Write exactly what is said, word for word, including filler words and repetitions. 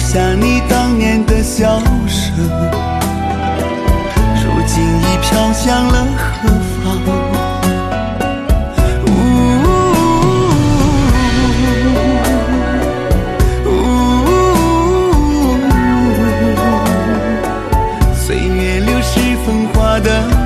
下你当年的笑声，如今已飘向了何方？呜呜，岁月流逝风华的